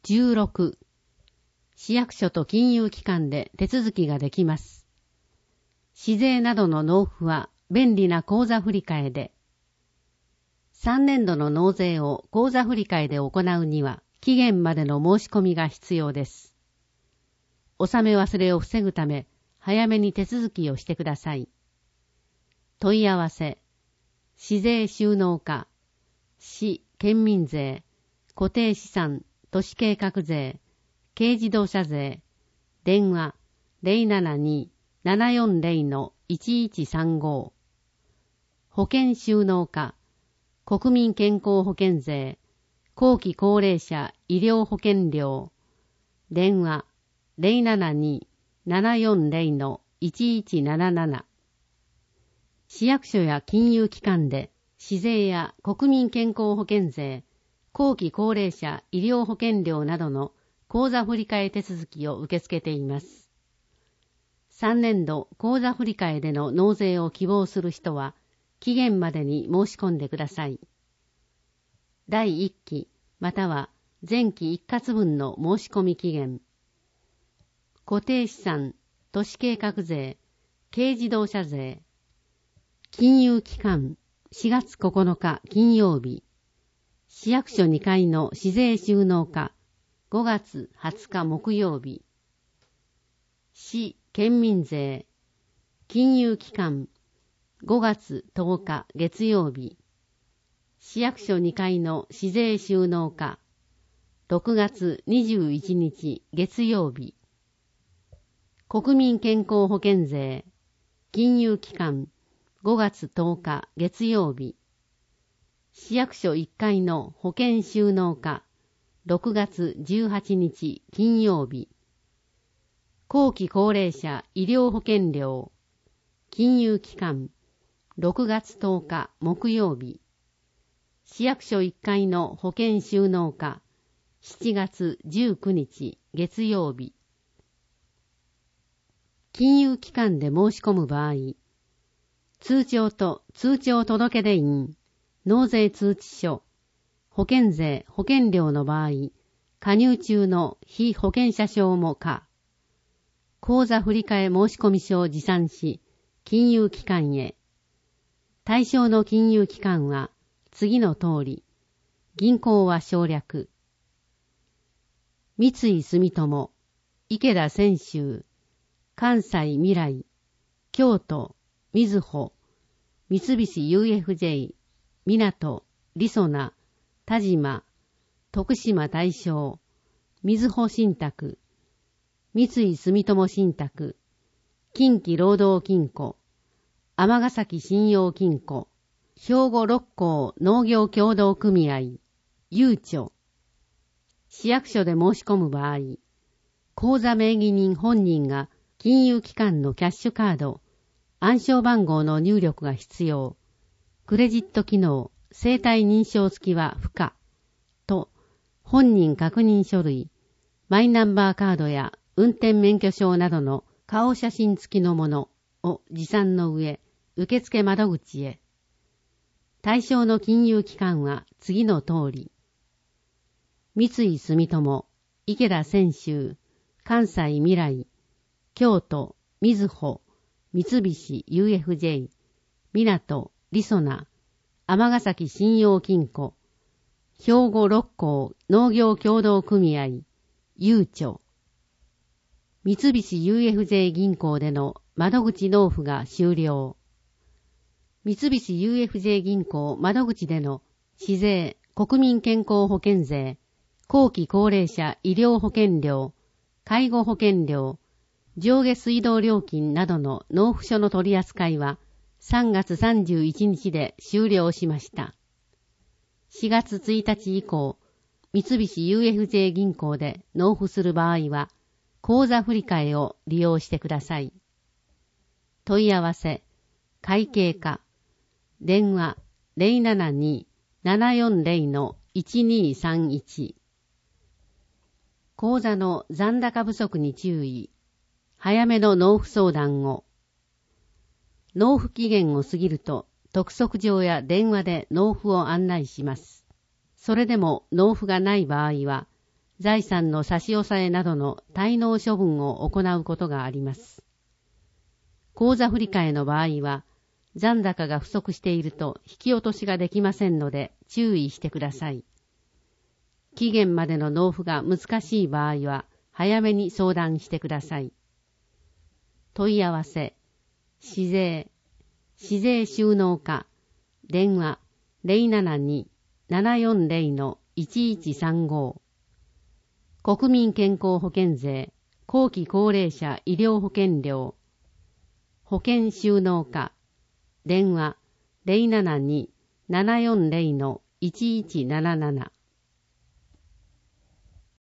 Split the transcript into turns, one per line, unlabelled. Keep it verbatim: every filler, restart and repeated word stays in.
じゅうろく、市役所と金融機関で手続きができます。市税などの納付は便利な口座振替で、さんねんどの納税を口座振替で行うには期限までの申し込みが必要です。納め忘れを防ぐため早めに手続きをしてください。問い合わせ、市税収納課、市県民税、固定資産、都市計画税、軽自動車税、電話 ゼロななに ななよんゼロ のいちいちさんご、保険収納課、国民健康保険税、後期高齢者医療保険料、電話 ゼロななに ななよんゼロ のいちいちなななな、市役所や金融機関で市税や国民健康保険税、後期高齢者医療保険料などの口座振替手続きを受け付けています。さんねんど口座振替での納税を希望する人は期限までに申し込んでください。だいいっきまたは前期一括分の申し込み期限。固定資産、都市計画税、軽自動車税。金融機関しがつここのか金曜日。市役所にかいの市税収納課ごがつはつか木曜日。市県民税金融機関ごがつとおか月曜日。市役所にかいの市税収納課ろくがつにじゅういちにち月曜日。国民健康保険税金融機関ごがつとおか月曜日。市役所いっかいの保険収納課ろくがつじゅうはちにち金曜日。後期高齢者医療保険料金融機関ろくがつとおか木曜日。市役所いっかいの保険収納課しちがつじゅうくにち月曜日。金融機関で申し込む場合、通帳と通帳届出印、納税通知書、保険税保険料の場合、加入中の被保険者証も可。口座振替申込書を持参し、金融機関へ。対象の金融機関は次の通り。銀行は省略。三井住友、池田泉州、関西未来、京都、みずほ、三菱 ユーエフジェイ、みなと、りそな、田島、徳島大商、みずほ信託、三井住友信託、近畿労働金庫、尼崎信用金庫、兵庫六甲農業協同組合、ゆうちょ。市役所で申し込む場合、口座名義人本人が金融機関のキャッシュカード、暗証番号の入力が必要。クレジット機能、生体認証付きは不可。と、本人確認書類、マイナンバーカードや運転免許証などの顔写真付きのものを持参の上、受付窓口へ。対象の金融機関は次の通り。三井住友、池田泉州、関西未来、京都、みずほ、三菱 ユーエフジェイ、みなと、りそな、尼崎信用金庫、兵庫六甲農業協同組合、ゆうちょ。三菱 ユーエフジェイ 銀行での窓口納付が終了。三菱 ユーエフジェイ 銀行窓口での市税、国民健康保険税、後期高齢者医療保険料、介護保険料、上下水道料金などの納付書の取り扱いはさんがつさんじゅういちにちで終了しました。しがつついたち以降、三菱 ユーエフジェイ 銀行で納付する場合は、口座振替を利用してください。問い合わせ、会計課、電話 ゼロななに ななよんゼロ のいちにさんいち。口座の残高不足に注意。早めの納付相談を。納付期限を過ぎると、督促状や電話で納付を案内します。それでも納付がない場合は、 財産の差し押さえなどの滞納処分を行うことがあります。口座振替の場合は、残高が不足していると引き落としができませんので注意してください。期限までの納付が難しい場合は、早めに相談してください。問い合わせ、市税、市税収納課、電話 ゼロななに ななよんゼロ のいちいちさんご、国民健康保険税、後期高齢者医療保険料、保険収納課、電話 ゼロななに ななよんゼロ のいちいちなななな